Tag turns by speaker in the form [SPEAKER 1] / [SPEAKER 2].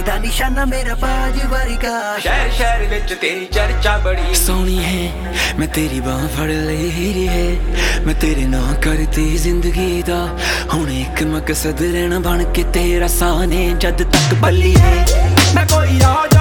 [SPEAKER 1] दा निशाना मेरा बाज वर्गा।
[SPEAKER 2] शहर शहर विच तेरी चर्चा बड़ी
[SPEAKER 3] सोनी है मैं तेरी बांह फड़ ली है, मैं तेरे नां करती जिंदगी दा हुण एक मकसद रहना बन के तेरा साने जद तक बली है।
[SPEAKER 2] मैं कोई राज